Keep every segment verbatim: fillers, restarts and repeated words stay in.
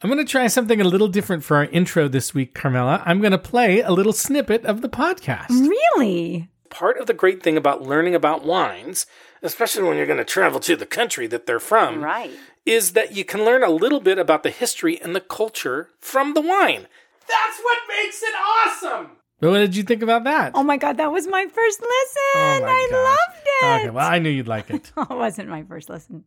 I'm going to try something a little different for our intro this week, Carmela. I'm going to play a little snippet of the podcast. Really? Part of the great thing about learning about wines, especially when you're going to travel to the country that they're from, right, is that you can learn a little bit about the history and the culture from the wine. That's what makes it awesome! But what did you think about that? Oh my God, that was my first listen. Oh my I gosh. loved it. Okay, well, I knew you'd like it. It wasn't my first listen.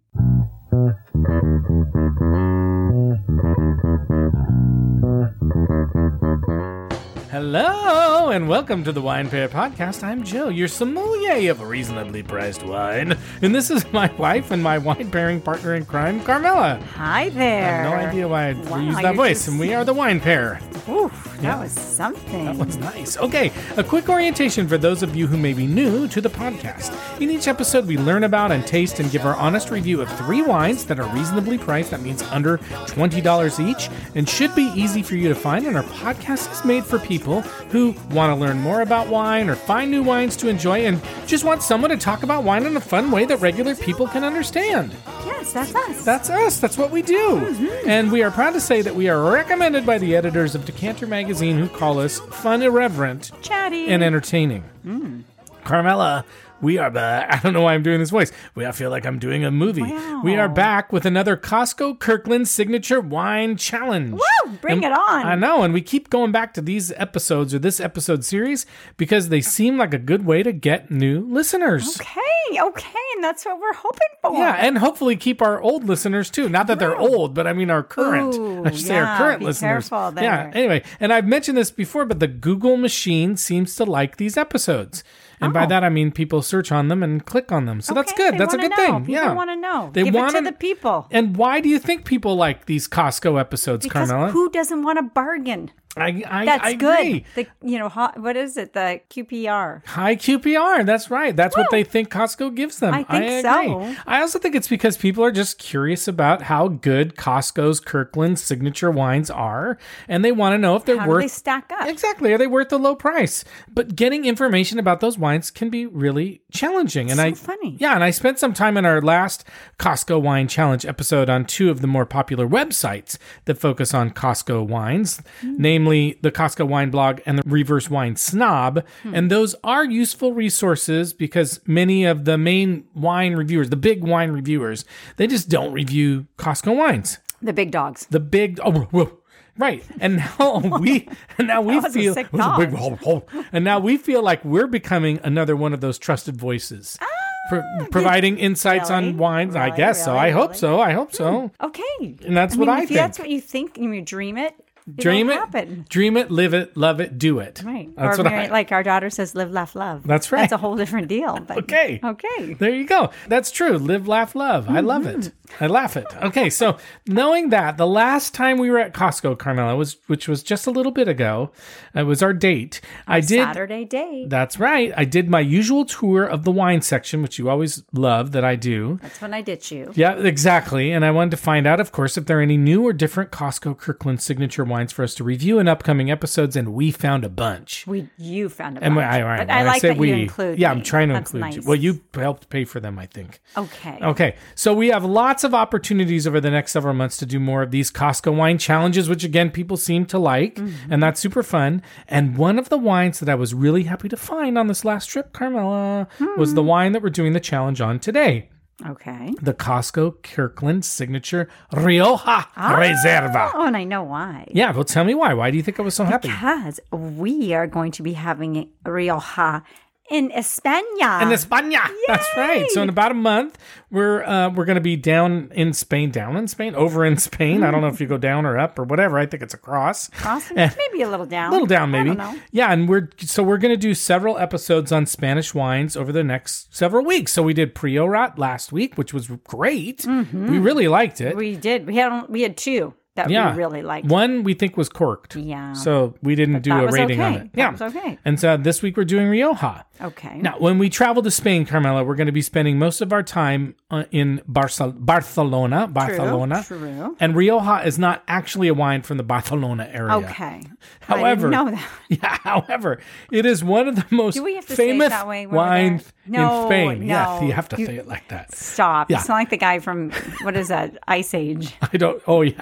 Hello, and welcome to the Wine Pair Podcast. I'm Joe, your sommelier of reasonably priced wine. And this is my wife and my wine pairing partner in crime, Carmela. Hi there. I have no idea why I Wow, used that you're voice, just- and we are the Wine Pair. Oof, that Yeah. was something. That was nice. Okay, a quick orientation for those of you who may be new to the podcast. In each episode, we learn about and taste and give our honest review of three wines that are reasonably priced. That means under twenty dollars each, and should be easy for you to find. And our podcast is made for people who want to learn more about wine or find new wines to enjoy and just want someone to talk about wine in a fun way that regular people can understand. Yes, that's us. That's us. That's what we do. Mm-hmm. And we are proud to say that we are recommended by the editors of Decanter Magazine, who call us fun, irreverent, chatty, and entertaining. Mm. Carmela, we are back. I don't know why I'm doing this voice. We, I feel like I'm doing a movie. Wow. We are back with another Costco Kirkland Signature Wine Challenge. Woo! Bring And it on. I know, and we keep going back to these episodes or this episode series because they seem like a good way to get new listeners. Okay, okay, and that's what we're hoping for. Yeah, and hopefully keep our old listeners too. Not that they're old, but I mean our current. Ooh, I should say yeah, our current be listeners. careful there. Yeah. Anyway, and I've mentioned this before, but the Google machine seems to like these episodes. And Oh. by that I mean people search on them and click on them. So that's Okay, good. they That's a wanna good know. thing. People yeah. want to know. They Give wanna- it to the people. And why do you think people like these Costco episodes, Because Carmela? who doesn't want a bargain? I, I, That's I good. agree. The you know ho- what is it? The Q P R. High Q P R. That's right. That's what Woo. they think Costco gives them. I think agree. so. I also think it's because people are just curious about how good Costco's Kirkland signature wines are, and they want to know if they're How worth. do they stack up? Exactly. Are they worth the low price? But getting information about those wines can be really challenging. And So I, funny. Yeah, and I spent some time in our last Costco Wine Challenge episode on two of the more popular websites that focus on Costco wines, Mm. namely the Costco Wine Blog and the Reverse Wine Snob. Hmm. And those are useful resources because many of the main wine reviewers, the big wine reviewers, they just don't review Costco wines. The big dogs. The big, oh, whoa. Right. And now we and now we That was a feel sick it was a big dog. hole, hole. And now we feel like we're becoming another one of those trusted voices. Ah, Pro- providing insights Really? on wines. I Really? guess so. Really? I hope Really? so. I hope so. Okay. And that's I what mean, I if think. that's what you think and you dream it, Dream it'll it, happen. dream it, live it, love it, do it. Right. That's or what Mary, I, like our daughter says, live, laugh, love. That's right. That's a whole different deal. But, Okay. Okay. There you go. That's true. Live, laugh, love. I love it. I laugh it. Okay, so knowing that, the last time we were at Costco, Carmela, was which was just a little bit ago, it was our date. I did. Saturday date. That's right. I did my usual tour of the wine section, which you always love that I do. That's when I ditch you. Yeah, exactly. And I wanted to find out, of course, if there are any new or different Costco Kirkland signature wines for us to review in upcoming episodes, and we found a bunch. We, you found a And bunch. I, I, but when I like say that we, you include Yeah, me. I'm trying to That's include you. nice. Well, you helped pay for them, I think. Okay. Okay, so we have lots of opportunities over the next several months to do more of these Costco wine challenges, which again, people seem to like, Mm-hmm. and that's super fun. And one of the wines that I was really happy to find on this last trip, Carmela, was Hmm. the wine that we're doing the challenge on today. Okay. The Costco Kirkland Signature Rioja Reserva. Oh, and I know why. Yeah, well, tell me why. Why do you think I was so happy? Because we are going to be having Rioja in España. In España. That's right. So in about a month, we're uh, we're going to be down in Spain. Down in Spain? Over in Spain? I don't know if you go down or up or whatever. I think it's across. Crossing, maybe a little down. A little down, maybe. I don't know. Yeah, and we're so we're going to do several episodes on Spanish wines over the next several weeks. So we did Priorat last week, which was great. Mm-hmm. We really liked it. We did. We had we had two that yeah, we really liked. One we think was corked. Yeah. So we didn't do that a was rating okay. on it. That yeah, was okay. And so this week we're doing Rioja. Okay. Now, when we travel to Spain, Carmela, we're going to be spending most of our time uh, in Barce- Barcelona. Barcelona. True. And Rioja is not actually a wine from the Barcelona area. Okay. However, I didn't know that. yeah. However, it is one of the most Do we have to say it famous that way when we're wines there? No, in Spain. no. Yes, you have to You- say it like that. Stop. Yeah. It's not like the guy from what is that? Ice Age. I don't. Oh yeah.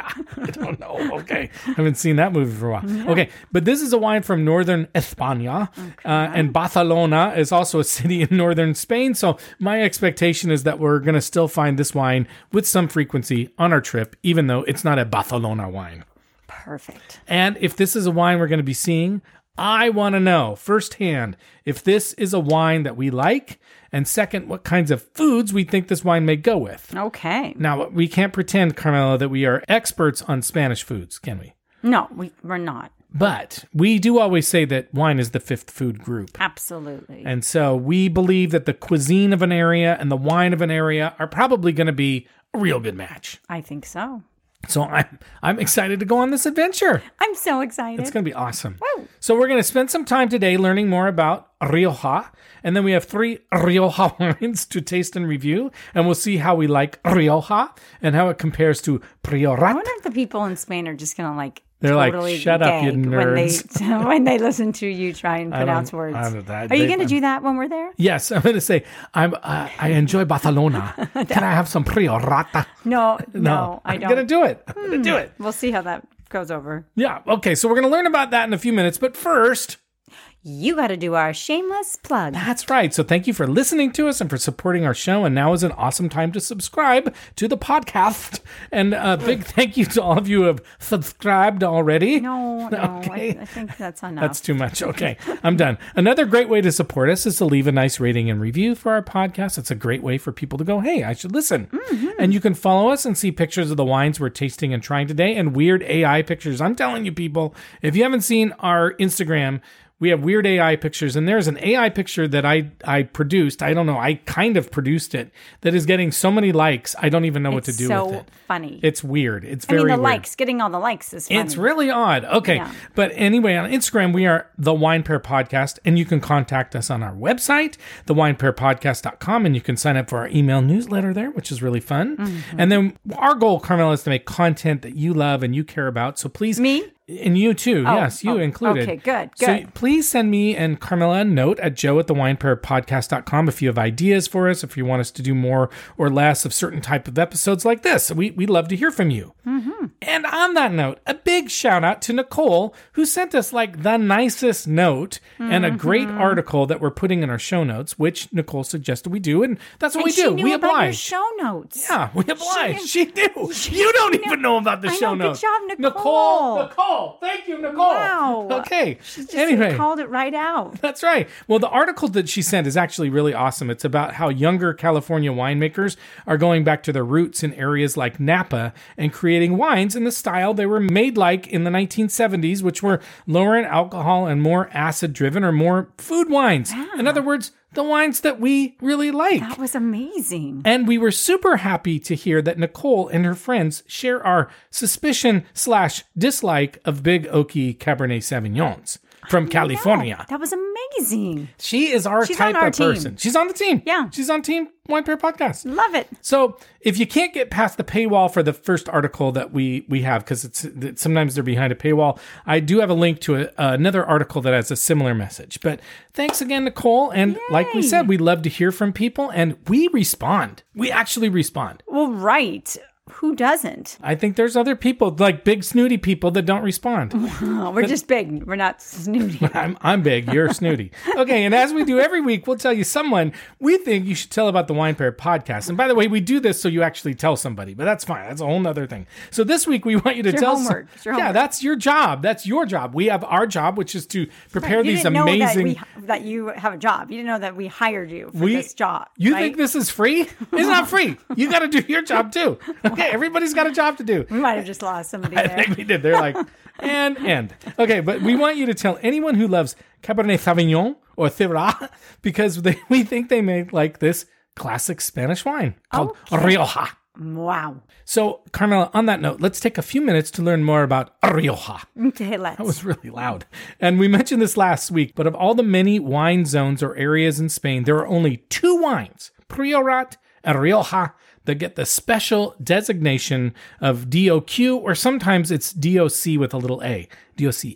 I don't know. Okay. I haven't seen that movie for a while. Yeah. Okay. But this is a wine from northern España. Okay. Uh, and Barcelona is also a city in northern Spain. So my expectation is that we're going to still find this wine with some frequency on our trip, even though it's not a Barcelona wine. Perfect. And if this is a wine we're going to be seeing, I want to know firsthand if this is a wine that we like, and second, what kinds of foods we think this wine may go with. Okay. Now, we can't pretend, Carmela, that we are experts on Spanish foods, can we? No, we, we're not. But we do always say that wine is the fifth food group. Absolutely. And so we believe that the cuisine of an area and the wine of an area are probably going to be a real good match. I think so. So I'm I'm excited to go on this adventure. I'm so excited. It's going to be awesome. Woo. So we're going to spend some time today learning more about Rioja. And then we have three Rioja wines to taste and review. And we'll see how we like Rioja and how it compares to Priorat. I wonder if the people in Spain are just going to like They're totally like, shut up, you nerds. When they, when they listen to you try and pronounce words. I don't, I, are they, you going to do that when we're there? Yes, I'm going to say, I'm, uh, I enjoy Barcelona. Can I have some Priorata? No, no, no I don't. I'm going to do it. I'm hmm. going to do it. We'll see how that goes over. Yeah, okay, so we're going to learn about that in a few minutes. But first... you got to do our shameless plug. That's right. So thank you for listening to us and for supporting our show. And now is an awesome time to subscribe to the podcast. And a big thank you to all of you who have subscribed already. No, no, okay. I, I think that's enough. That's too much. Okay, I'm done. Another great way to support us is to leave a nice rating and review for our podcast. It's a great way for people to go, hey, I should listen. Mm-hmm. And you can follow us and see pictures of the wines we're tasting and trying today and weird A I pictures. I'm telling you, people, if you haven't seen our Instagram, we have weird A I pictures, and there's an A I picture that I, I produced. I don't know. I kind of produced it that is getting so many likes. I don't even know it's what to do so with it. Funny. It's weird. It's I very mean, the weird. likes, getting all the likes is funny. It's really odd. Okay. Yeah. But anyway, on Instagram, we are The Wine Pair Podcast, and you can contact us on our website, the wine pair podcast dot com, and you can sign up for our email newsletter there, which is really fun. Mm-hmm. And then our goal, Carmela, is to make content that you love and you care about. So please... Me? And you too. Oh, yes, you oh, included. Okay, good, good. So please send me and Carmela a note at joe at the wine pair podcast dot com if you have ideas for us, if you want us to do more or less of certain type of episodes like this. We, we'd love to hear from you. Mm-hmm. And on that note, a big shout out to Nicole, who sent us like the nicest note mm-hmm. and a great article that we're putting in our show notes, which Nicole suggested we do. And that's what and we she do. Knew we about oblige. Your show notes. Yeah, we oblige. She, she knew. She you don't knew. even know about the I show know, notes. Good job, Nicole. Nicole. Nicole. Thank you, Nicole. Wow. Okay. She just anyway. called it right out. That's right. Well, the article that she sent is actually really awesome. It's about how younger California winemakers are going back to their roots in areas like Napa and creating wines in the style they were made like in the nineteen seventies, which were lower in alcohol and more acid-driven or more food wines. Yeah. In other words, the wines that we really like. That was amazing. And we were super happy to hear that Nicole and her friends share our suspicion slash dislike of big oaky Cabernet Sauvignons from California. That was amazing. She is our She's type on our of team. person. She's on the team. Yeah. She's on Team Wine Pair Podcast. Love it. So if you can't get past the paywall for the first article that we, we have, because it's, it's sometimes they're behind a paywall, I do have a link to a, uh, another article that has a similar message. But thanks again, Nicole. And Yay. like we said, we love to hear from people, and we respond. We actually respond. Well, right. Who doesn't? I think there's other people, like big snooty people, that don't respond. Oh, we're just big. We're not snooty. I'm, I'm big. You're snooty. Okay, and as we do every week, we'll tell you someone we think you should tell about the Wine Pair Podcast. And by the way, we do this so you actually tell somebody, but that's fine. That's a whole other thing. So this week, we want you to it's tell your homework. some, It's your yeah, homework. that's your job. That's your job. We have our job, which is to prepare Right. You these didn't amazing... know that, we, that you have a job. You didn't know that we hired you for we, this job. You right? think this is free? It's not free. You got to do your job too. Okay, everybody's got a job to do. We might have just lost somebody I there. think we did. They're like, and, and. Okay, but we want you to tell anyone who loves Cabernet Sauvignon or Syrah because they, we think they make like this classic Spanish wine called Okay. Rioja. Wow. So, Carmela, on that note, let's take a few minutes to learn more about Rioja. Okay, let's. That was really loud. And we mentioned this last week, but of all the many wine zones or areas in Spain, there are only two wines, Priorat and Rioja, that get the special designation of D O Q, or sometimes it's D O C with a little A, D O C A.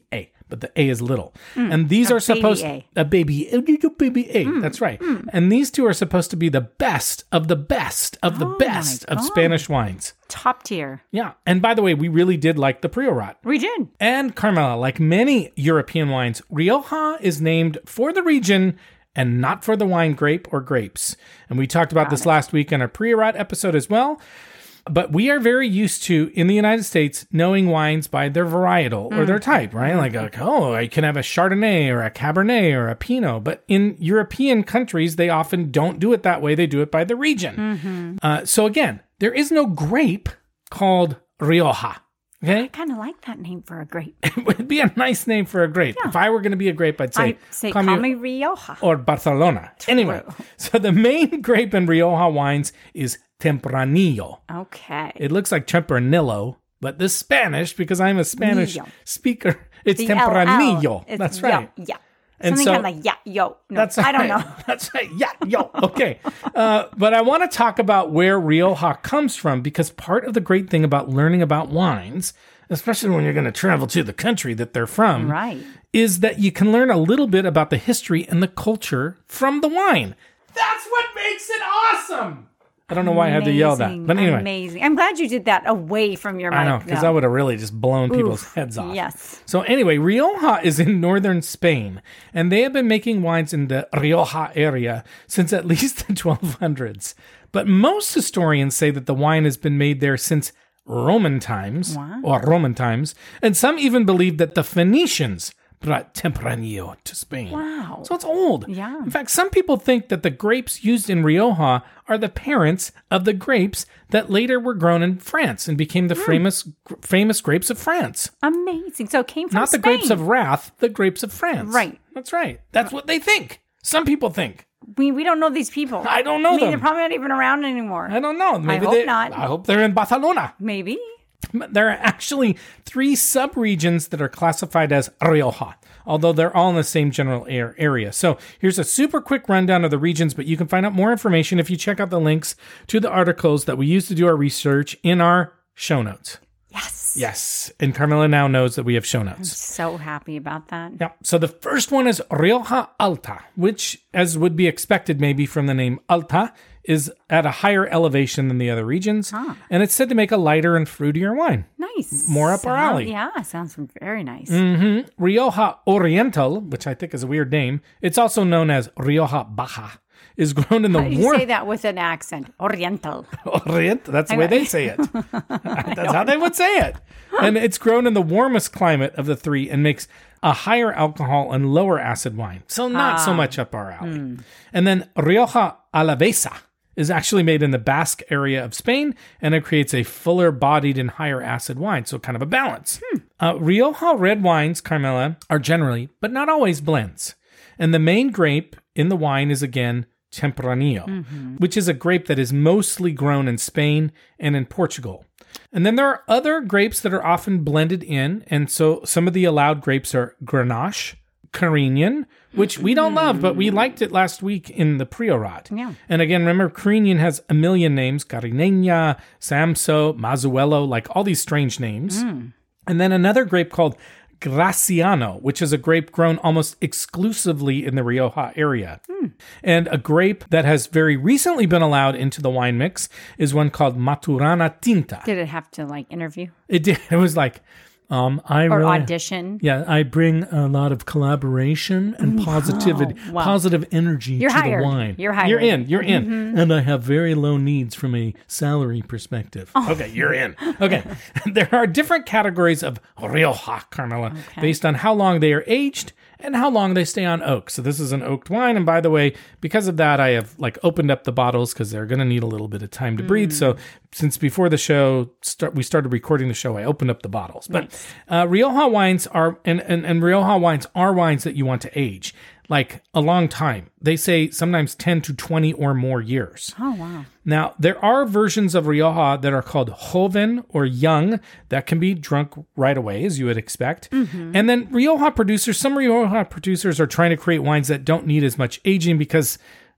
but the A is little. Mm, and these are supposed A. a baby a little baby A. Mm, that's right. Mm. And these two are supposed to be the best of the best of the oh best of Spanish wines. Top tier. Yeah. And by the way, we really did like the Priorat. We did. And Carmela, like many European wines, Rioja is named for the region and not for the wine grape or grapes. And we talked about Got this it. last week in our Priorat episode as well. But we are very used to, in the United States, knowing wines by their varietal or mm. their type, right? Like, like, oh, I can have a Chardonnay or a Cabernet or a Pinot. But in European countries, they often don't do it that way. They do it by the region. Mm-hmm. Uh, so again, there is no grape called Rioja. Okay? I kind of like that name for a grape. It would be a nice name for a grape. Yeah. If I were going to be a grape, I'd say, I'd say call me Rioja. Or Barcelona. True. Anyway, so the main grape in Rioja wines is Tempranillo. Okay. It looks like Tempranillo, but this Spanish, because I'm a Spanish Nillo. speaker, it's the Tempranillo. L L. It's that's right. Yeah. yeah. And Something so, kind of like, yeah, yo. No, that's I don't right. know. That's right. Yeah, yo. Okay. Uh, but I want to talk about where Rioja comes from, because part of the great thing about learning about wines, especially when you're going to travel to the country that they're from, right. is that you can learn a little bit about the history and the culture from the wine. That's what makes it awesome. I don't know why Amazing. I had to yell that. But anyway. Amazing. I'm glad you did that away from your mic. I know, because I would have really just blown people's Oof. heads off. Yes. So anyway, Rioja is in northern Spain, and they have been making wines in the Rioja area since at least the twelve hundreds. But most historians say that the wine has been made there since Roman times, wow. or Roman times, and some even believe that the Phoenicians brought Tempranillo to Spain. Wow. So it's old. Yeah. In fact, some people think that the grapes used in Rioja are the parents of the grapes that later were grown in France and became the mm. famous famous grapes of France. Amazing. So it came from Not Spain. the grapes of wrath, the grapes of France. Right. That's right. That's what they think. Some people think. We we don't know these people. I don't know I mean, them. They're probably not even around anymore. I don't know. Maybe I hope they, not. I hope they're in Barcelona. Maybe. There are actually three sub-regions that are classified as Rioja, although they're all in the same general area. So here's a super quick rundown of the regions, but you can find out more information if you check out the links to the articles that we used to do our research in our show notes. Yes. Yes. And Carmela now knows that we have show I'm notes. so happy about that. Yeah. So the first one is Rioja Alta, which, as would be expected maybe from the name Alta, is at a higher elevation than the other regions. Huh. And it's said to make a lighter and fruitier wine. Nice. More up Sound, our alley. Yeah, sounds very nice. Mm-hmm. Rioja Oriental, which I think is a weird name. It's also known as Rioja Baja, is grown in the how do you warm... say that with an accent? Oriental. Orient? That's the way they say it. That's how they would say it. And it's grown in the warmest climate of the three and makes a higher alcohol and lower acid wine. So not ah. so much up our alley. Mm. And then Rioja Alavesa is actually made in the Basque area of Spain, and it creates a fuller bodied and higher acid wine. So kind of a balance. Hmm. Uh, Rioja red wines, Carmela, are generally, but not always, blends. And the main grape in the wine is, again, Tempranillo, mm-hmm. which is a grape that is mostly grown in Spain and in Portugal. And then there are other grapes that are often blended in. And so some of the allowed grapes are Grenache, Carignan, which we don't love, but we liked it last week in the Priorat. Yeah. And again, remember, Carignan has a million names, Carignana, Samso, Mazuelo, like all these strange names. Mm. And then another grape called Graciano, which is a grape grown almost exclusively in the Rioja area. Mm. And a grape that has very recently been allowed into the wine mix is one called Maturana Tinta. Did it have to, like, interview? It did. It was like... Um, I or really, audition. Yeah, I bring a lot of collaboration and positivity, wow. Wow. positive energy You're to hired. the wine. You're hired. You're in. You're in. Mm-hmm. And I have very low needs from a salary perspective. Oh. Okay, you're in. Okay. There are different categories of Rioja, Carmela, okay. based on how long they are aged and how long they stay on oak. So this is an oaked wine. And by the way, because of that, I have like opened up the bottles because they're going to need a little bit of time to mm. breathe. So since before the show, start, we started recording the show, I opened up the bottles. But nice. uh, Rioja wines are, and, and, and Rioja wines are wines that you want to age like a long time. They say sometimes ten to twenty or more years. Oh, wow. Now, there are versions of Rioja that are called joven or young that can be drunk right away, as you would expect. Mm-hmm. And then Rioja producers, some Rioja producers are trying to create wines that don't need as much aging because, like,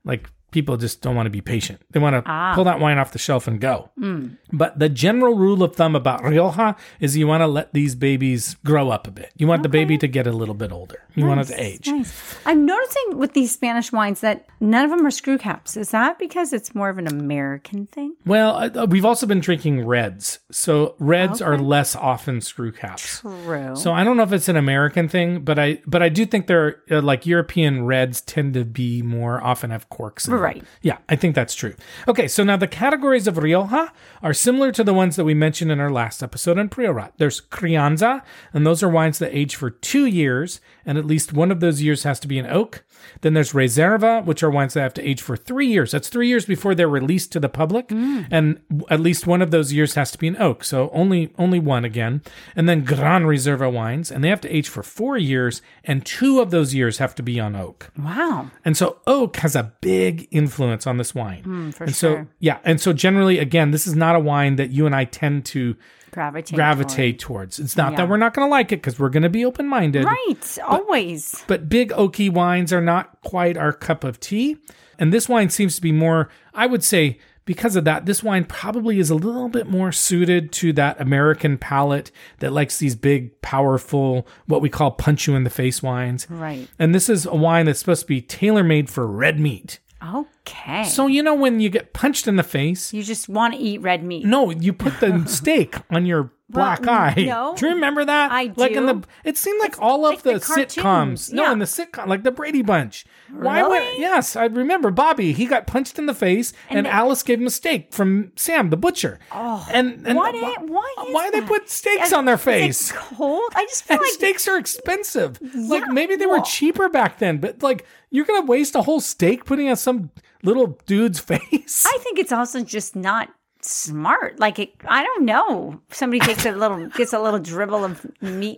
people just don't want to be patient. They want to Ah. pull that wine off the shelf and go. Mm. But the general rule of thumb about Rioja is you want to let these babies grow up a bit. You want the baby to get a little bit older. You want it to age. Nice. I'm noticing with these Spanish wines that none of them are screw caps. Is that because it's more of an American thing? Well, uh, we've also been drinking reds. So reds are less often screw caps. True. So I don't know if it's an American thing, but I but I do think they're uh, like European reds tend to be more often have corks in them. Right. Yeah, I think that's true. Okay, so now the categories of Rioja are similar to the ones that we mentioned in our last episode on Priorat. There's Crianza, and those are wines that age for two years, and at least one of those years has to be an oak. Then there's Reserva, which are wines that have to age for three years. That's three years before they're released to the public, Mm. and at least one of those years has to be an oak. So only only one again. And then Gran Reserva wines, and they have to age for four years, and two of those years have to be on oak. Wow. And so oak has a big influence on this wine. Mm, for and sure. so, yeah. And so generally, again, this is not a wine that you and I tend to Gravitate. gravitate towards. It's not Yeah. that we're not going to like it because we're going to be open-minded. Right. Always. But big oaky wines are not quite our cup of tea. And this wine seems to be more, I would say, because of that, this wine probably is a little bit more suited to that American palate that likes these big, powerful, what we call punch you in the face wines. Right. And this is a wine that's supposed to be tailor-made for red meat. Okay. So, you know, when you get punched in the face, you just want to eat red meat. no, you put the steak on your black Well, eye. no. Do you remember that? I Like in do. the, it seemed like all of like the the, cartoons, sitcoms. No, yeah. in the sitcom, like the Brady Bunch. Why would? Really? Yes, I remember Bobby. He got punched in the face, and, And- Alice gave him a steak from Sam the butcher. Oh, and, and why? why, Did, why? Is why they that? put steaks Is- on their is it face? cold. I just feel And like steaks are expensive. Like Yeah, maybe they were well- cheaper back then, but like you're gonna waste a whole steak putting on some little dude's face. I think it's also just not smart. Like it, I don't know. Somebody takes a little, gets a little dribble of meat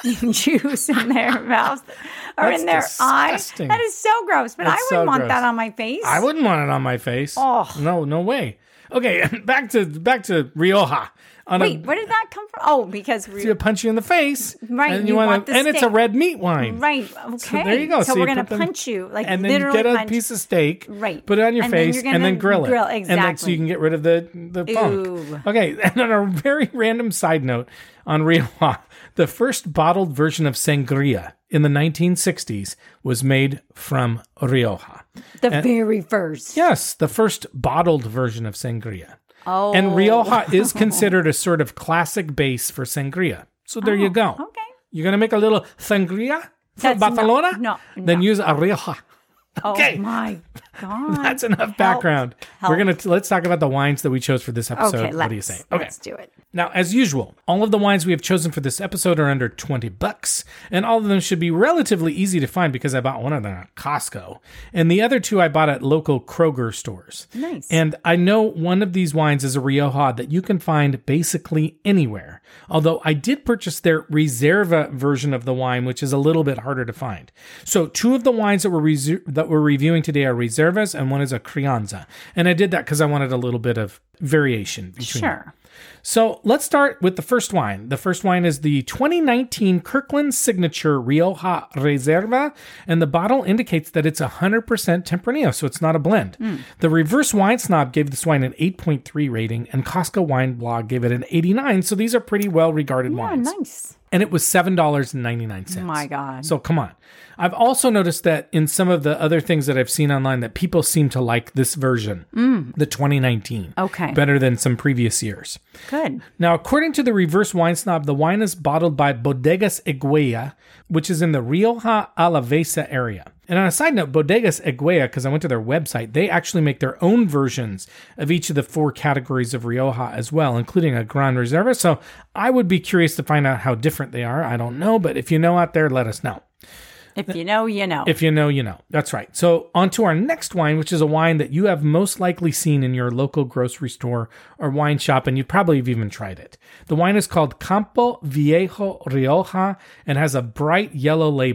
juice in their mouth or That's in their eye. disgusting. That is so gross. But That's I so wouldn't want gross. that on my face. I wouldn't want it on my face. Oh. No, no way. Okay, back to back to Rioja. On Wait, a, where did that come from? Oh, because we, to punch you in the face, Right, And you wanna- want the and it's a steak. red meat wine, right. Okay. So there you go. So, So we're you gonna put them- punch you, like and then you literally get a punch. piece of steak, Right. Put it on your And then face, you're and then gonna grill it, grill- and then so exactly. you can get rid of the the funk. Ooh. Okay, and on a very random side note on Rioja, the first bottled version of sangria in the nineteen sixties was made from Rioja. The very first. Yes, the first bottled version of sangria. Oh. And Rioja is considered a sort of classic base for sangria. So there you go. Okay. You're going to make a little sangria from That's not- Barcelona? no, Then no. use a Rioja. Okay. Oh my God. That's enough background. Help. We're going to let's talk about the wines that we chose for this episode. Okay, let's, What do you say? Okay. let's do it. Now, as usual, all of the wines we have chosen for this episode are under twenty bucks, and all of them should be relatively easy to find because I bought one of them at Costco, and the other two I bought at local Kroger stores. Nice. And I know one of these wines is a Rioja that you can find basically anywhere, although I did purchase their Reserva version of the wine, which is a little bit harder to find. So two of the wines that we're, reser- that we're reviewing today are Reservas, and one is a Crianza. And I did that because I wanted a little bit of variation between them. Sure. So let's start with the first wine. The first wine is the twenty nineteen Kirkland Signature Rioja Reserva, and the bottle indicates that it's one hundred percent Tempranillo, so it's not a blend. Mm. The Reverse Wine Snob gave this wine an eight point three rating, and Costco Wine Blog gave it an eighty-nine, so these are pretty well-regarded Yeah, wines. nice. And it was seven dollars and ninety-nine cents. My God. So come on. I've also noticed that in some of the other things that I've seen online that people seem to like this version, the twenty nineteen, Okay. better than some previous years. Good. Now, according to the Reverse Wine Snob, the wine is bottled by Bodegas Eguella, which is in the Rioja Alavesa area. And on a side note, Bodegas Eguella, because I went to their website, they actually make their own versions of each of the four categories of Rioja as well, including a Gran Reserva. So I would be curious to find out how different they are. I don't know, but if you know out there, let us know. If you know, you know. If you know, you know. That's right. So on to our next wine, which is a wine that you have most likely seen in your local grocery store or wine shop, and you probably have even tried it. The wine is called Campo Viejo Rioja and has a bright yellow label.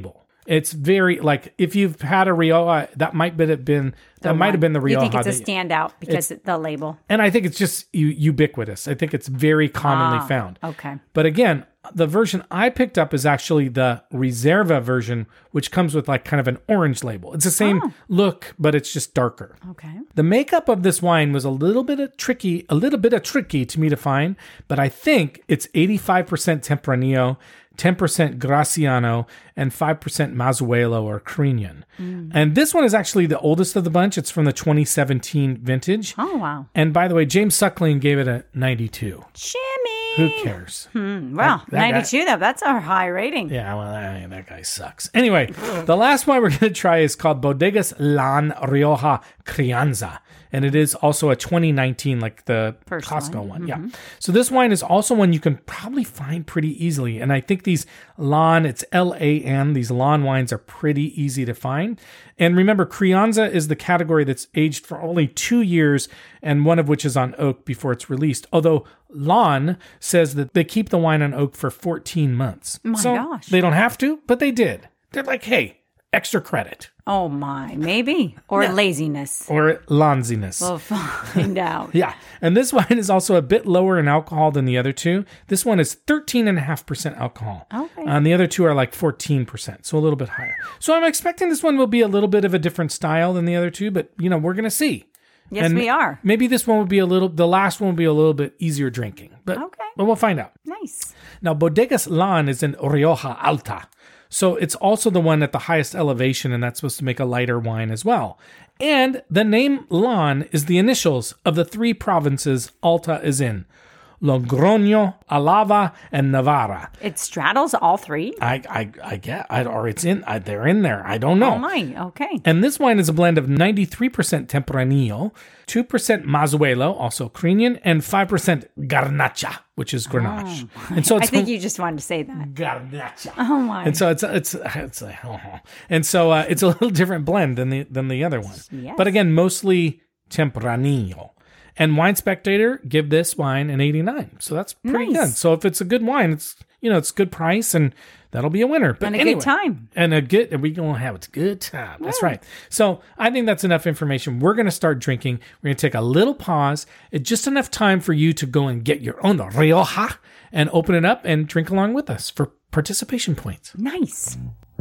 It's very, like, if you've had a Rioja, that might have been, that might have been the Rioja. You think it's a that- standout because of the label? And I think it's just u- ubiquitous. I think it's very commonly Ah, found. okay. But again, the version I picked up is actually the Reserva version, which comes with like kind of an orange label. It's the same Oh. look, but it's just darker. Okay. The makeup of this wine was a little bit of tricky, a little bit of tricky to me to find, but I think it's eighty-five percent Tempranillo, ten percent Graciano, and five percent Mazuelo or Carignan. Mm. And this one is actually the oldest of the bunch. It's from the twenty seventeen vintage. Oh, wow. And by the way, James Suckling gave it a ninety-two. Jimmy. Who cares? Well, that guy- ninety-two, though. That's our high rating. Yeah, well, that, that guy sucks. Anyway, the last wine we're going to try is called Bodegas Lan Rioja Crianza. And it is also a twenty nineteen, like the First Costco one. one. Yeah. So this wine is also one you can probably find pretty easily. And I think these Lan, it's L A N, these Lan wines are pretty easy to find. And remember, Crianza is the category that's aged for only two years, and one of which is on oak before it's released. Although Lan says that they keep the wine on oak for fourteen months. My so gosh. They don't have to, but they did. They're like, hey, extra credit. Oh, my. Maybe. Or laziness. Or Lanziness. We'll find out. Yeah. And this wine is also a bit lower in alcohol than the other two. This one is thirteen point five percent alcohol. Okay. And the other two are like fourteen percent, so a little bit higher. So I'm expecting this one will be a little bit of a different style than the other two, but, you know, we're going to see. Yes, And we are. Maybe this one will be a little, the last one will be a little bit easier drinking. But, Okay. but we'll find out. Nice. Now, Bodegas Lan is in Rioja Alta. So it's also the one at the highest elevation, and that's supposed to make a lighter wine as well. And the name Lan is the initials of the three provinces Alta is in: Logroño, Alava, and Navarra. It straddles all three? I, I, I get, I, or it's in, I, they're in there. I don't know. Oh, my. Okay. And this wine is a blend of ninety-three percent Tempranillo, two percent Mazuelo, also Carignan, and five percent Garnacha, which is Grenache. and so I it's think you just wanted to say that. Garnacha. Oh, my. And so it's it's it's like, oh. and so uh, it's a little different blend than the than the other one. Yes. But again, mostly Tempranillo. And Wine Spectator give this wine an eighty-nine. So that's pretty Nice. good. So if it's a good wine, it's you know it's good price and that'll be a winner. But And a anyway, good time. and a good and we gonna have a good time. That's right. So I think that's enough information. We're gonna start drinking. We're gonna take a little pause. It's just enough time for you to go and get your own Rioja and open it up and drink along with us for participation points. Nice.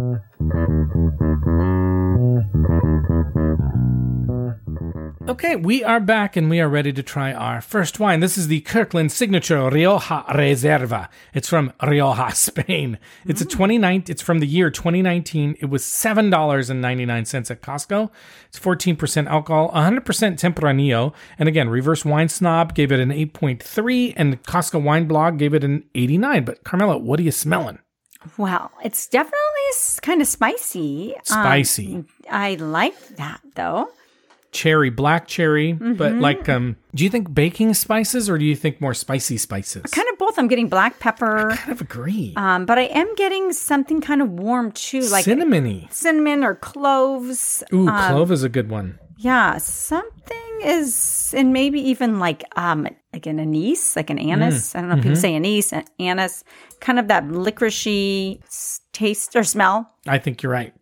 Okay, we are back and we are ready to try our first wine. This is the Kirkland Signature Rioja Reserva. It's from Rioja, Spain. It's a twenty-nine. It's from the year twenty nineteen. It was seven dollars and ninety-nine cents at Costco. It's fourteen percent alcohol, one hundred percent Tempranillo. And again, Reverse Wine Snob gave it an eight point three and Costco Wine Blog gave it an eighty-nine. But Carmela, what are you smelling? Well, it's definitely kind of spicy. Spicy. Um, I like that, though. Cherry, black cherry, Mm-hmm. but like, um, do you think baking spices or do you think more spicy spices? Kind of both. I'm getting black pepper, kind of agree. um, but I am getting something kind of warm, too, like Cinnamony. cinnamon or cloves. Ooh, clove is a good one. Yeah, something is, and maybe even like um like an anise, like an anise. I don't know if people say anise, an anise, kind of that licoricey s- taste or smell. I think you're right.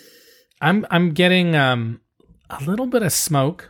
I'm I'm getting um a little bit of smoke,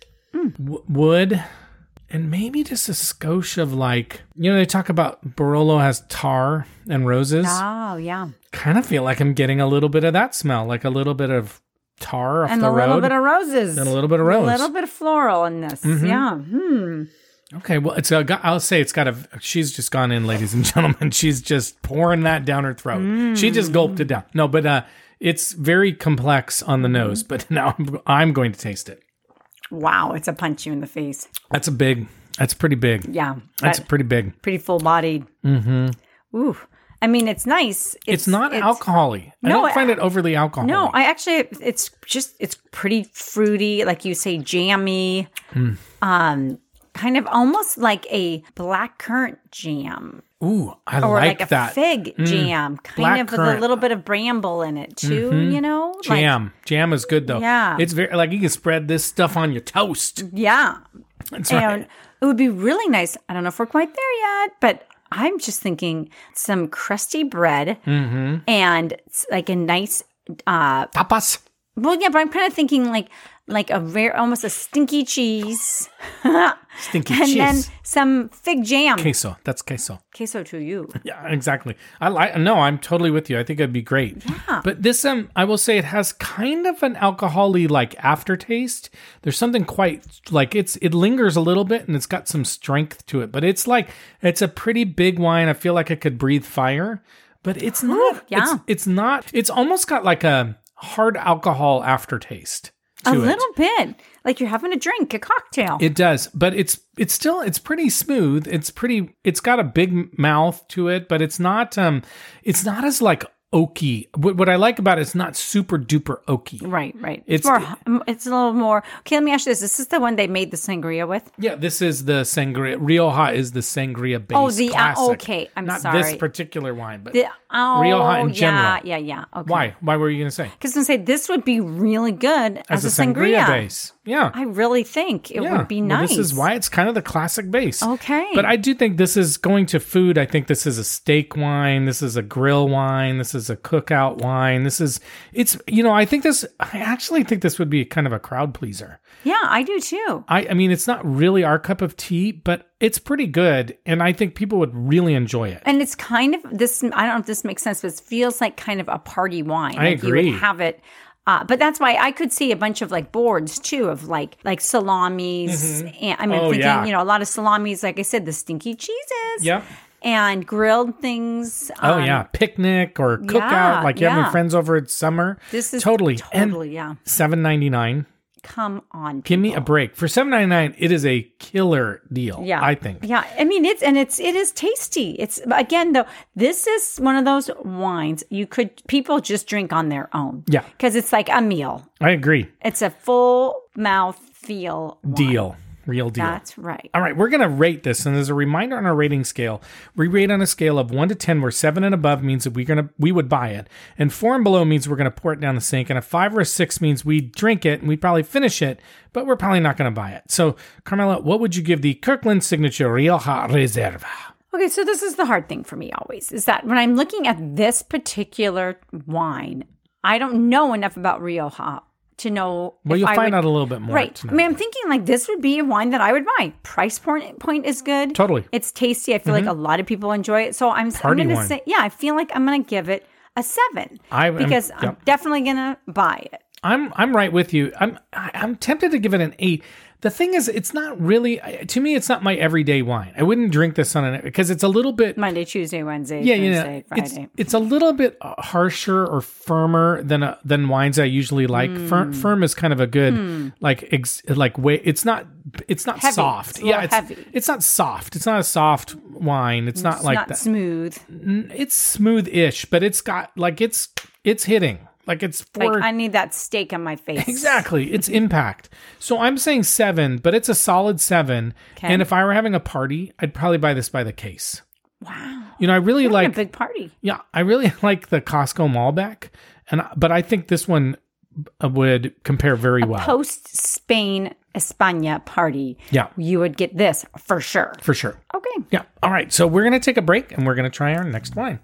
w- wood, and maybe just a skosh of like, you know, they talk about Barolo has tar and roses. Oh, yeah. Kind of feel like I'm getting a little bit of that smell, like a little bit of tar off And the a road. little bit of roses. And a little bit of rose. A little bit of floral in this. Yeah. Hmm. Okay, well, it's a, I'll say it's got a, she's just gone in, ladies and gentlemen. She's just pouring that down her throat. She just gulped it down. No, but uh, it's very complex on the nose, but now I'm, I'm going to taste it. Wow, it's a punch you in the face. That's a big, that's pretty big. Yeah. That's that- pretty big. pretty full bodied. Mm-hmm. Ooh. I mean, it's nice. It's, It's not alcohol-y. I No, don't find I- it overly alcoholic. No, I actually, it's just, it's pretty fruity, like you say, jammy. Hmm. Um, kind of almost like a black currant jam. Ooh, I Or like, like, a that. fig jam, kind Black of with a currant. little bit of bramble in it too, you know? Like, Jam. Jam is good, though. Yeah. It's very, like, you can spread this stuff on your toast. yeah. That's And right. it would be really nice. I don't know if we're quite there yet, but I'm just thinking some crusty bread Mm-hmm. and s- like a nice uh, Tapas. well, yeah, but I'm kind of thinking like like a rare, almost a stinky cheese. Stinky and cheese. then some fig jam. Queso. That's queso. Queso to you. Yeah, exactly. I like. No, I'm totally with you. I think it'd be great. Yeah. But this, um, I will say, it has kind of an alcohol-y like aftertaste. There's something quite like it's. It lingers a little bit, and it's got some strength to it. But it's like it's a pretty big wine. I feel like it could breathe fire, but it's not. yeah. It's, it's not. It's almost got like a hard alcohol aftertaste. To A it. little bit. Like you're having a drink, a cocktail. It does, but it's it's still it's pretty smooth. It's pretty. It's got a big mouth to it, but it's not. Um, it's not as like oaky. What, what I like about it, it's not super duper oaky. Right, right. It's- It's more. It's a little more. Okay, let me ask you this: Is this the one they made the sangria with? Yeah, this is the sangria. Rioja is the sangria base. Oh, the uh, classic. okay. I'm not sorry. this particular wine, but The, oh, Rioja in yeah, general. yeah, yeah. Okay. Why? Why were you going to say Because I say this would be really good as, as a sangria. base? Yeah. I really think it Yeah. would be Well, nice. this is why it's kind of the classic base. Okay. But I do think this is going to food. I think this is a steak wine. This is a grill wine. This is a cookout wine. This is, it's, you know, I think this, I actually think this would be kind of a crowd pleaser. Yeah, I do too. I, I mean, it's not really our cup of tea, but it's pretty good. And I think people would really enjoy it. And it's kind of this, I don't know if this makes sense, but it feels like kind of a party wine. I like agree. You would have it. Uh, but that's why I could see a bunch of like boards too of like like salamis. And I mean, Oh, thinking, yeah. you know, a lot of salamis, like I said, the stinky cheeses. Yep. And grilled things. Oh, um, yeah. Picnic or cookout. yeah, like you have yeah. your friends over at summer. This is totally. totally, and yeah. seven ninety-nine. Come on. Give me a people. break. For seven ninety-nine, it is a killer deal, Yeah. I think. Yeah. I mean, it's, and it's, it is tasty. It's, again, though, this is one of those wines you could, people just drink on their own. Yeah. Because it's like a meal. I agree. It's a full mouth feel wine. Deal. Real deal. That's right. All right, we're going to rate this. And as a reminder on our rating scale, we rate on a scale of one to ten, where seven and above means that we're gonna, we would buy it. And four and below means we're going to pour it down the sink. And a five or a six means we drink it and we'd probably finish it, but we're probably not going to buy it. So, Carmela, what would you give the Kirkland Signature Rioja Reserva? Okay, so this is the hard thing for me always, is that when I'm looking at this particular wine, I don't know enough about Rioja to know. Well, if you'll I find would, out a little bit more. Right. tonight. I mean, I'm thinking like this would be a wine that I would buy. Price point point is good. Totally. It's tasty. I feel like a lot of people enjoy it. So I'm, I'm Party going to wine. say, yeah, I feel like I'm going to give it a seven I am- because I'm yep. definitely going to buy it. I'm I'm right with you. I'm I- I'm tempted to give it an eight. The thing is, it's not really, to me, it's not my everyday wine. I wouldn't drink this on an, because it's a little bit, Monday, Tuesday, Wednesday, yeah, you know, Thursday, it's, Friday. it's a little bit harsher or firmer than a, than wines I usually like. Hmm. Firm, firm is kind of a good, like, ex, like way. It's not, it's not Heavy. soft. It's a little yeah, it's heavy. it's not soft. It's not a soft wine. It's not It's like not that. smooth. It's smooth-ish, but it's got like it's it's hitting. Like it's for Like I need that steak on my face. Exactly. It's impact. So I'm saying seven, but it's a solid seven. Okay. And if I were having a party, I'd probably buy this by the case. Wow. You know, I really You're like, having a big party. yeah, I really like the Costco Malbec, and but I think this one uh, would compare very well. Post Spain España party. Yeah. You would get this for sure. For sure. Okay. Yeah. All right. So we're going to take a break and we're going to try our next wine.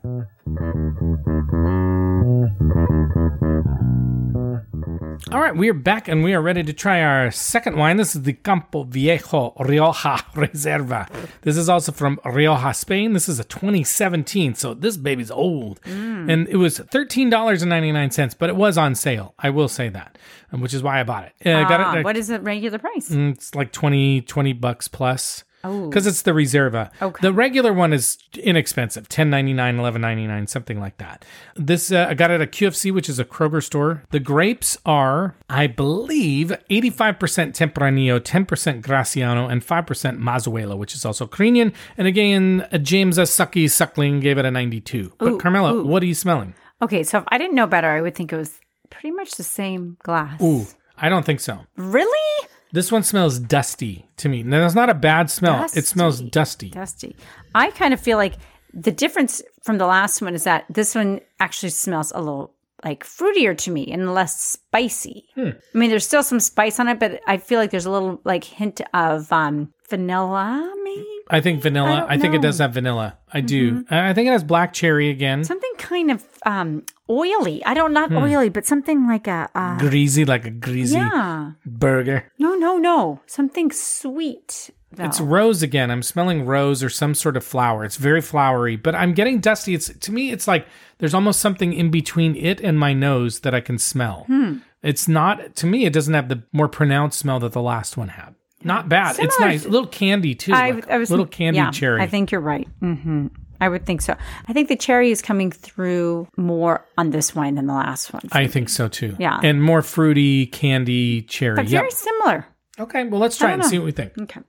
All right, we are back and we are ready to try our second wine. This is the Campo Viejo Rioja Reserva. This is also from Rioja, Spain. This is a twenty seventeen, so this baby's old. Mm. And it was thirteen dollars and ninety-nine cents, but it was on sale. I will say that, which is why I bought it. Uh, Ah, got it uh, what is the regular price? It's like twenty, twenty bucks plus. Oh. Because it's the Reserva. Okay. The regular one is inexpensive, ten ninety-nine, eleven ninety-nine, something like that. This uh, I got it at a Q F C, which is a Kroger store. The grapes are, I believe, eighty-five percent Tempranillo, ten percent Graciano, and five percent Mazuela, which is also Criñan. And again, uh, James Sucky Suckling gave it a ninety-two. But Ooh, Carmela, ooh. what are you smelling? Okay, so if I didn't know better, I would think it was pretty much the same glass. Ooh, I don't think so. Really? This one smells dusty to me. Now, that's not a bad smell. Dusty. It smells dusty. Dusty. I kind of feel like the difference from the last one is that this one actually smells a little like fruitier to me and less spicy. Hmm. I mean, there's still some spice on it, but I feel like there's a little like hint of um, vanilla, maybe. I think vanilla. I don't I, think it know. does have vanilla. I do. Uh, I think it has black cherry again. Something kind of um, oily. I don't, not hmm. oily, but something like a... Uh, greasy, like a greasy yeah. burger. No, no, no. Something sweet, though. It's rose again. I'm smelling rose or some sort of flower. It's very flowery, but I'm getting dusty. It's to me, it's like there's almost something in between it and my nose that I can smell. Hmm. It's not, to me, it doesn't have the more pronounced smell that the last one had. Not bad. Similar it's nice. to, a little candy, too. I, like I was, little candied yeah, cherry. I think you're right. Mm-hmm. I would think so. I think the cherry is coming through more on this wine than the last one. I think so, too. Yeah. And more fruity, candy, cherry. But very yep. similar. Okay, well, let's try it and know. see what we think. Okay.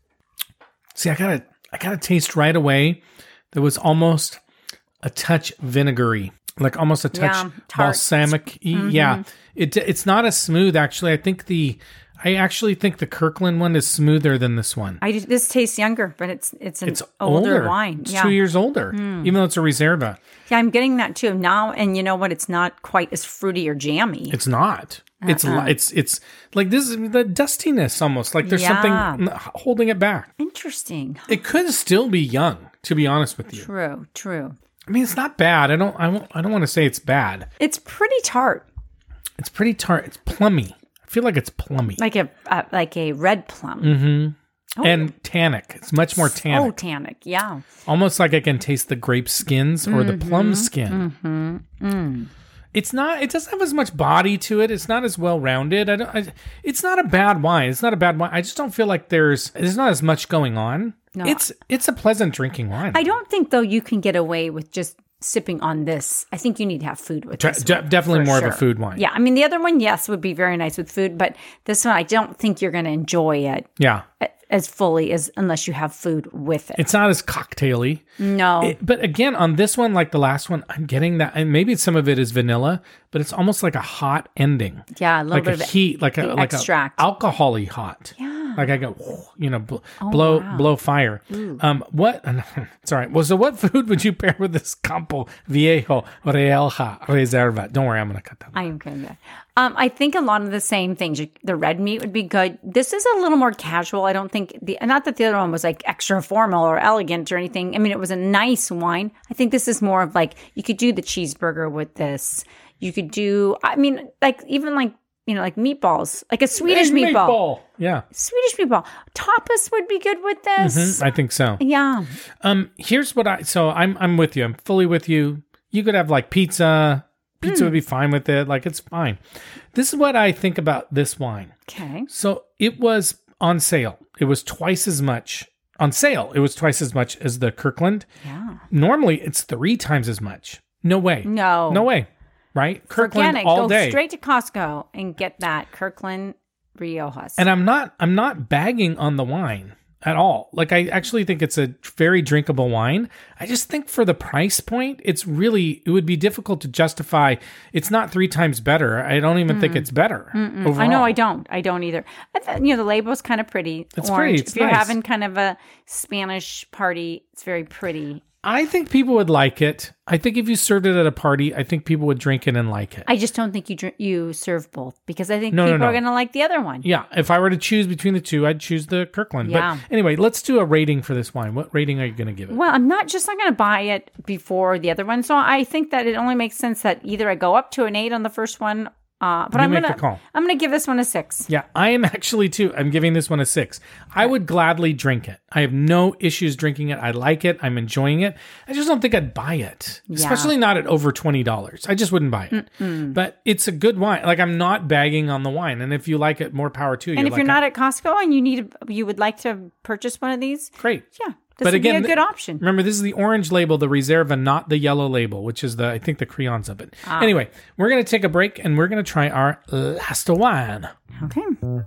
See, I got to I got to taste right away. There was almost a touch vinegary. Like almost a touch yeah, balsamic. Mm-hmm. Yeah. It It's not as smooth, actually. I think the... I actually think the Kirkland one is smoother than this one. I just, this tastes younger, but it's it's an it's older, older. wine. It's yeah. two years older, mm. even though it's a Reserva. Yeah, I'm getting that too now. And you know what? It's not quite as fruity or jammy. It's not. Uh-uh. It's it's it's like this is the dustiness almost. Like there's yeah. something holding it back. Interesting. It could still be young, to be honest with you. True. True. I mean, it's not bad. I don't. I won't, I don't want to say it's bad. It's pretty tart. It's pretty tart. It's plummy. I feel like it's plummy, like a uh, like a red plum, mm-hmm. oh. and tannic. It's much more tannic. Oh, tannic, yeah. Almost like I can taste the grape skins or mm-hmm. the plum skin. Mm-hmm. Mm. It's not. It doesn't have as much body to it. It's not as well rounded. I don't. I, it's not a bad wine. It's not a bad wine. I just don't feel like there's. There's not as much going on. No. It's it's a pleasant drinking wine. I don't think though you can get away with just sipping on this. I think you need to have food with this. De- one, definitely more sure. of a food wine. Yeah, I mean the other one, yes, would be very nice with food, but this one, I don't think you're going to enjoy it. Yeah. As fully as unless you have food with it. It's not as cocktaily. No. It, but again, on this one, like the last one, I'm getting that, and maybe some of it is vanilla, but it's almost like a hot ending. Yeah, a little like bit a of heat, like a like extract, a alcohol-y hot. Yeah. Like I go, you know, bl- oh, blow wow. blow fire. Ooh. Um, what? It's all right. Well, so what food would you pair with this Campo Viejo Rioja Reserva? Don't worry, I'm going to cut that. I am good. Um, I think a lot of the same things. The red meat would be good. This is a little more casual. I don't think the not that the other one was like extra formal or elegant or anything. I mean, it was a nice wine. I think this is more of like you could do the cheeseburger with this. You could do. I mean, like even like. You know, like meatballs, like a Swedish Big meatball. meatball. Yeah. Swedish meatball. Tapas would be good with this. Mm-hmm. I think so. Yeah. Um. Here's what I. So I'm. I'm with you. I'm fully with you. You could have like pizza. Pizza mm. would be fine with it. Like it's fine. This is what I think about this wine. Okay. So it was on sale. It was twice as much on sale. It was twice as much as the Kirkland. Yeah. Normally it's three times as much. No way. No. No way. Right? Kirkland Forget it. all Go day. straight to Costco and get that Kirkland Riojas. And I'm not I'm not bagging on the wine at all. Like I actually think it's a very drinkable wine. I just think for the price point, it's really it would be difficult to justify. It's not three times better. I don't even mm. think it's better. Overall. I know I don't. I don't either. I th- you know, the label's kind of pretty. It's orange. pretty. It's if you're nice. having kind of a Spanish party, it's very pretty. I think people would like it. I think if you served it at a party, I think people would drink it and like it. I just don't think you drink, you serve both because I think no, people no, no. are going to like the other one. Yeah. If I were to choose between the two, I'd choose the Kirkland. Yeah. But anyway, let's do a rating for this wine. What rating are you going to give it? Well, I'm not just not going to buy it before the other one. So I think that it only makes sense that either I go up to an eight on the first one. Uh, but you I'm make gonna the call. I'm gonna give this one a six. Yeah, I am actually too. I'm giving this one a six. I would gladly drink it. I have no issues drinking it. I like it. I'm enjoying it. I just don't think I'd buy it, yeah. especially not at over twenty dollars. I just wouldn't buy it. Mm-mm. But it's a good wine. Like I'm not bagging on the wine, and if you like it, more power to you. And if like you're not a, at Costco and you need, a, you would like to purchase one of these, great. Yeah. This but would again, be a good option. Remember, this is the orange label, the Reserva, not the yellow label, which is the, I think, the crayons of it. Ah. Anyway, we're going to take a break and we're going to try our last wine. Okay.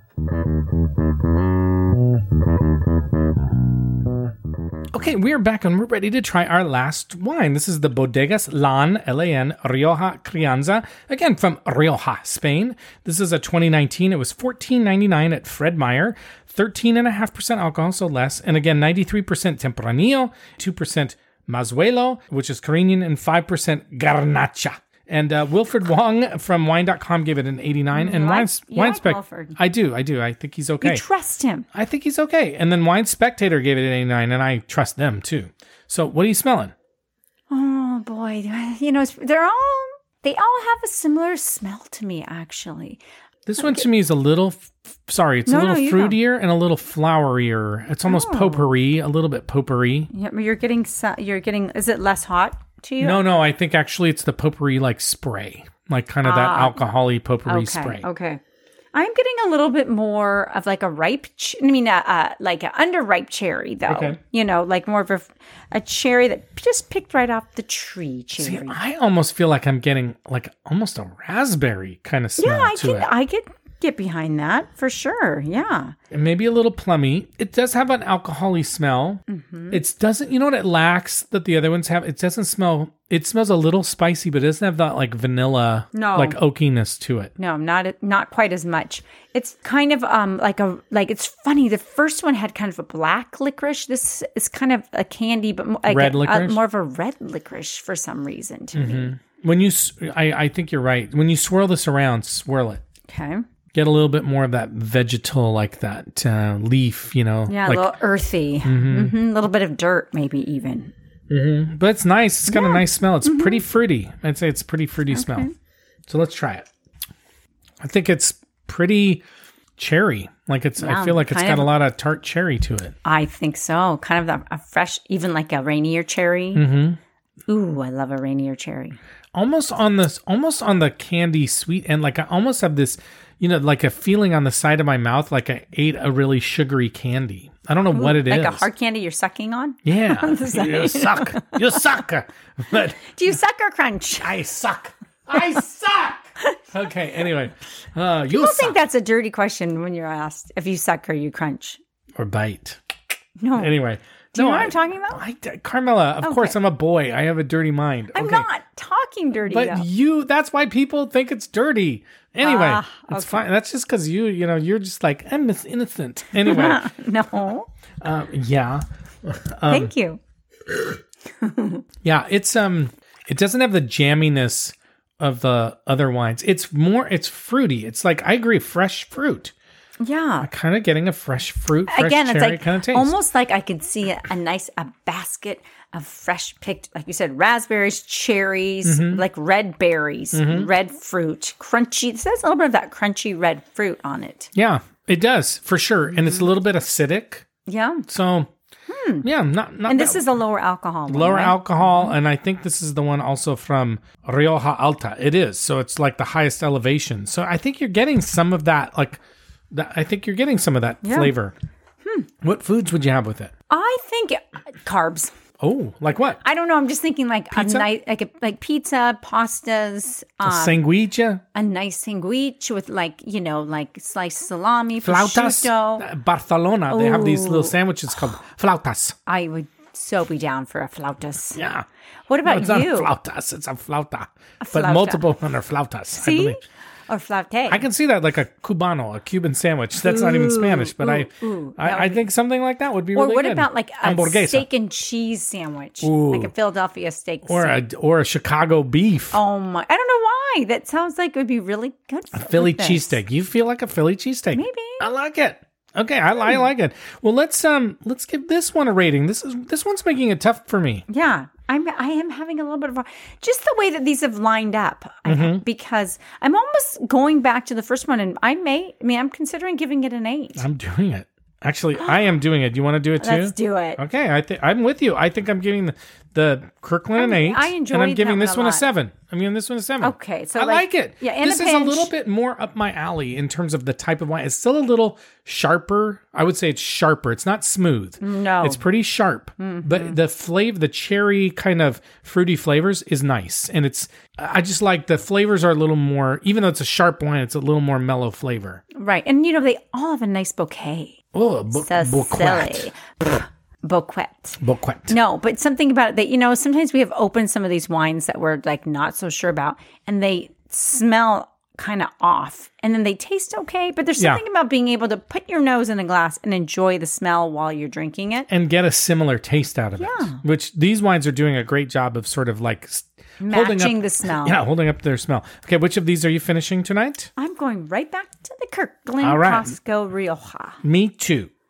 Okay, we're back and we're ready to try our last wine. This is the Bodegas Lan, L A N, Rioja Crianza, again from Rioja, Spain. This is a twenty nineteen. It was fourteen ninety-nine at Fred Meyer, thirteen point five percent alcohol, so less. And again, ninety-three percent Tempranillo, two percent Mazuelo, which is Carignan, and five percent Garnacha. And uh, Wilfred Wong from wine dot com gave it an eighty-nine. You and like, Wine, you Wine like Spec. Wilfred. I do, I do. I think he's okay. You trust him. I think he's okay. And then Wine Spectator gave it an eighty-nine, and I trust them too. So what are you smelling? Oh, Oh boy, you know, they're all they all have a similar smell to me. Actually, This one to me is a little, f- sorry, it's No, a little no, you fruitier and a little flowerier. It's almost Oh. potpourri, a little bit potpourri. Yeah, but you're getting so- you're getting. Is it less hot to you? No, no, I think actually it's the potpourri like spray, like kind of that Ah. alcohol-y potpourri Okay. spray. Okay. I'm getting a little bit more of like a ripe, ch- I mean, uh, uh, like an underripe cherry, though. Okay. You know, like more of a, a cherry that just picked right off the tree cherry. See, I almost feel like I'm getting like almost a raspberry kind of smell yeah, I to can, it. I could get behind that for sure. Yeah. And maybe a little plummy. It does have an alcohol-y smell. Mm-hmm. It doesn't, you know what it lacks that the other ones have? It doesn't smell, it smells a little spicy, but it doesn't have that like vanilla, No. like oakiness to it. No, not not quite as much. It's kind of um like a like it's funny. The first one had kind of a black licorice. This is kind of a candy, but mo- like Red a- a- licorice? more of a red licorice for some reason to me. When you, s- I, I think you're right. When you swirl this around, swirl it. Okay. Get a little bit more of that vegetal, like that uh, leaf, you know. Yeah, like, a little earthy. Mm-hmm. A little bit of dirt, maybe even. but it's nice. It's got a nice smell. It's Mm-hmm. pretty fruity. I'd say it's a pretty fruity smell. So let's try it. I think it's pretty cherry. Like it's. I Yeah, feel like it's kind got of- a lot of tart cherry to it. I think so. Kind of the, a fresh, even like a rainier cherry. Mm-hmm. Ooh, I love a rainier cherry. Almost on this, almost on the candy sweet end. Like I almost have this, you know, like a feeling on the side of my mouth, like I ate a really sugary candy. I don't know what it is. Like a hard candy you're sucking on? Yeah, the side. you suck. You suck. But Do you suck or crunch? I suck. I suck. Okay. Anyway, uh, you People suck think that's a dirty question when you're asked if you suck or you crunch. or bite. No. Anyway, Do you know no, what I- I'm talking about? I, Carmela, of course, I'm a boy. I have a dirty mind. I'm Okay. not talking dirty, But though. you, that's why people think it's dirty. Anyway, Ah, it's fine. That's just because you, you know, you're just like, I'm mis- innocent. Anyway, No. um, yeah. Thank you. Yeah, it's, um, it doesn't have the jamminess of the other wines. It's more, it's fruity. It's like, I agree, fresh fruit. Yeah. Kind of getting a fresh fruit, fresh Again, it's cherry like kind of taste. almost like I could see a, a nice a basket of fresh picked, like you said, raspberries, cherries, Mm-hmm. like red berries, red fruit, crunchy. It says a little bit of that crunchy red fruit on it. Yeah, it does for sure. And it's a little bit acidic. Yeah. So, yeah, not, not And this that- is a lower alcohol one, lower right? alcohol, and I think this is the one also from Rioja Alta. It is, so it's like the highest elevation. So I think you're getting some of that, like, that, I think you're getting some of that flavor. Hmm. What foods would you have with it? I think uh, carbs. Oh, like what? I don't know. I'm just thinking like Pizza? a nice, like a, like pizza, pastas, um, Sanguicha, a nice sandwich with like you know like sliced salami, flautas. prosciutto. Uh, Barcelona, they have these little Ooh. sandwiches called flautas. I would so be down for a flautas. Yeah. What No, about it's not you? a flautas, it's a flauta. But flauta. multiple one are flautas. I See? believe. Or flaute. I can see that like a cubano, a Cuban sandwich. That's not even Spanish, but I, ooh, that I, would I think something like that would be Or really what good. about like a Hamburguesa. steak and cheese sandwich, Ooh. like a Philadelphia steak? or sandwich. a or a Chicago beef, Oh my! I don't know why. That sounds like it would be really good. a Philly with this. cheesesteak. You feel like a Philly cheesesteak? Maybe. I like it. Okay, I, I like it. Well, let's um let's give this one a rating. This is this one's making it tough for me. Yeah, I'm. I am having a little bit of a, just the way that these have lined up, I- Mm-hmm. because I'm almost going back to the first one, and I may. I mean, I'm considering giving it an eight. I'm doing it. Actually, I am doing it. Do you want to do it too? Let's do it. Okay, I think I'm with you. I think I'm giving the, the Kirkland an eight. I and I'm enjoyed giving that this one one a a lot. seven. I'm giving this one a seven. Okay, so I like- like it. yeah, in a this is a pinch. little bit more up my alley in terms of the type of wine. It's still a little sharper. I would say it's sharper. It's not smooth. No. it's pretty sharp. But the flavor, the cherry kind of fruity flavors, is nice, and it's. I just like the flavors are a little more. Even though it's a sharp wine, it's a little more mellow flavor. Right, and you know they all have a nice bouquet. Oh, bu- So bouquet. silly. Bouquet. Bouquet. No, but something about it that, you know, sometimes we have opened some of these wines that we're like not so sure about, and they smell kind of off, and then they taste okay. But there's Yeah. something about being able to put your nose in a glass and enjoy the smell while you're drinking it. And get a similar taste out of Yeah. it. Which these wines are doing a great job of sort of like s- holding Matching up, the smell. Yeah, holding up their smell. Okay, which of these are you finishing tonight? I'm going right back to the Kirkland All right. Costco Rioja. Me too.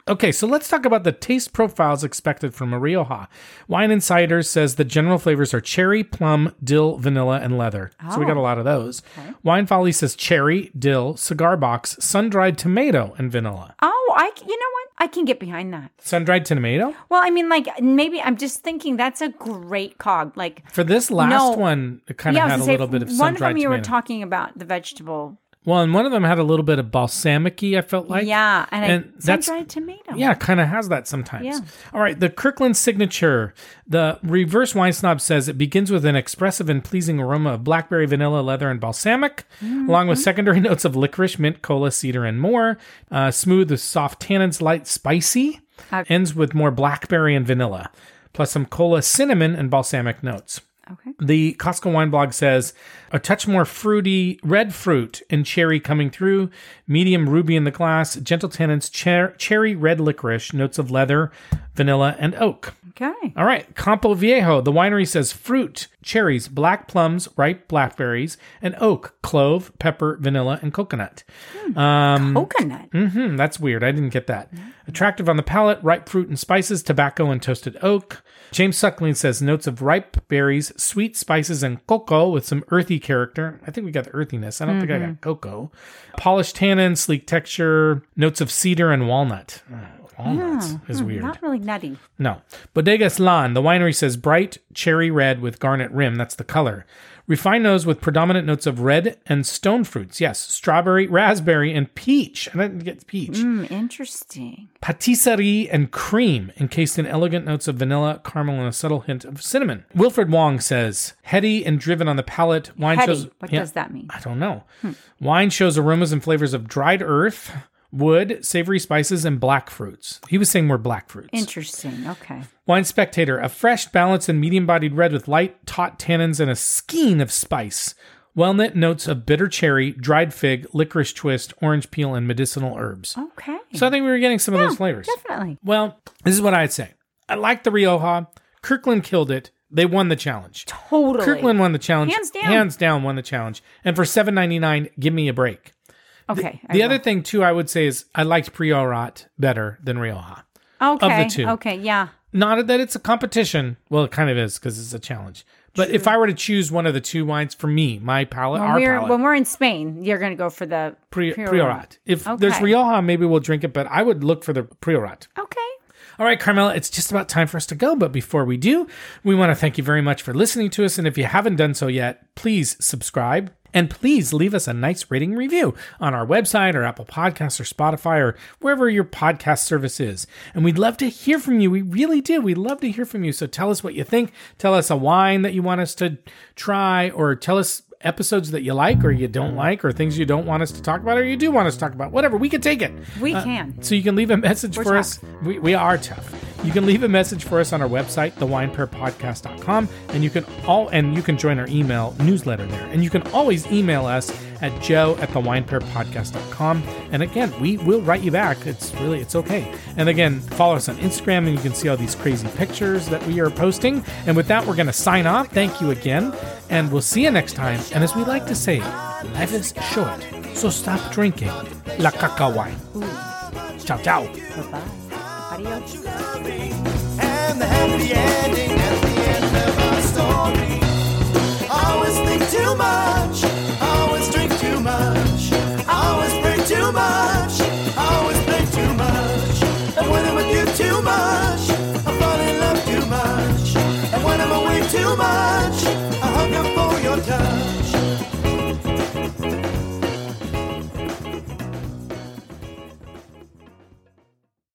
Okay, so let's talk about the taste profiles expected from a Rioja. Wine Insider says the general flavors are cherry, plum, dill, vanilla, and leather. Oh. So we got a lot of those. Okay. Wine Folly says cherry, dill, cigar box, sun-dried tomato, and vanilla. Oh, I, you know what? I can get behind that. Sun-dried tomato? Well, I mean, like, maybe I'm just thinking that's a great cog. Like For this last no, one, it kind of yeah, had a say, little bit of sun-dried tomato. One of them you were talking about, the vegetable. Well, and one of them had a little bit of balsamic-y, I felt like. Yeah, and, and a sun-dried tomato. Yeah, kind of has that sometimes. Yeah. All right, the Kirkland Signature. The Reverse Wine Snob says it begins with an expressive and pleasing aroma of blackberry, vanilla, leather, and balsamic, mm-hmm. along with secondary notes of licorice, mint, cola, cedar, and more. Uh, smooth with soft tannins, light, spicy. Okay. Ends with more blackberry and vanilla, plus some cola, cinnamon, and balsamic notes. Okay. The Costco Wine Blog says, a touch more fruity red fruit and cherry coming through, medium ruby in the glass, gentle tannins, cher- cherry red licorice, notes of leather, vanilla, and oak. Okay. All right. Campo Viejo, the winery says fruit, cherries, black plums, ripe blackberries, and oak, clove, pepper, vanilla, and coconut. Hmm. Um, coconut? Mm-hmm, that's weird. I didn't get that. Mm-hmm. Attractive on the palate, ripe fruit and spices, tobacco, and toasted oak. James Suckling says notes of ripe berries, sweet spices, and cocoa with some earthy character. I think we got the earthiness. I don't mm-hmm. think I got cocoa. Polished tannin, sleek texture, notes of cedar and walnut. Walnuts yeah. is weird. Not really nutty. No. Bodega Slan, the winery says bright cherry red with garnet rim. That's the color. Refined nose with predominant notes of red and stone fruits. Yes, strawberry, raspberry, and peach. I didn't get peach. Mm, interesting. Patisserie and cream, encased in elegant notes of vanilla, caramel, and a subtle hint of cinnamon. Wilfred Wong says, heady and driven on the palate. Wine heady. shows. What yeah, does that mean? I don't know. Hmm. Wine shows aromas and flavors of dried earth, wood, savory spices, and black fruits. He was saying more black fruits. Interesting. Okay. Wine Spectator, a fresh, balanced, and medium-bodied red with light, taut tannins and a skein of spice. Well-knit notes of bitter cherry, dried fig, licorice twist, orange peel, and medicinal herbs. Okay. So I think we were getting some yeah, of those flavors. Definitely. Well, this is what I'd say. I like the Rioja. Kirkland killed it. They won the challenge. Totally. Kirkland won the challenge. Hands down. Hands down won the challenge. And for seven ninety-nine, give me a break. Okay. The, the other thing, too, I would say is I liked Priorat better than Rioja. Okay. Of the two. Okay, yeah. Not that it's a competition. Well, it kind of is because it's a challenge. But True. If I were to choose one of the two wines for me, my palate, when our we're, palate. When we're in Spain, you're going to go for the Pri- Priorat. Priorat. If okay. there's Rioja, maybe we'll drink it, but I would look for the Priorat. Okay. All right, Carmela, it's just about time for us to go. But before we do, we want to thank you very much for listening to us. And if you haven't done so yet, please subscribe. And please leave us a nice rating review on our website or Apple Podcasts or Spotify or wherever your podcast service is. And we'd love to hear from you. We really do. We'd love to hear from you. So tell us what you think. Tell us a wine that you want us to try, or tell us episodes that you like or you don't like, or things you don't want us to talk about or you do want us to talk about. Whatever. We can take it. We uh, can. So you can leave a message We're for tough. us. We, we are tough. You can leave a message for us on our website, the wine pair podcast dot com, and you can all and you can join our email newsletter there. And you can always email us at joe at the wine pair podcast dot com. And again, we will write you back. It's really, it's okay. And again, follow us on Instagram and you can see all these crazy pictures that we are posting. And with that, we're going to sign off. Thank you again. And we'll see you next time. And as we like to say, life is short, so stop drinking La Caca wine. Ooh. Ciao, ciao. Bye-bye. Adios. And the happy ending.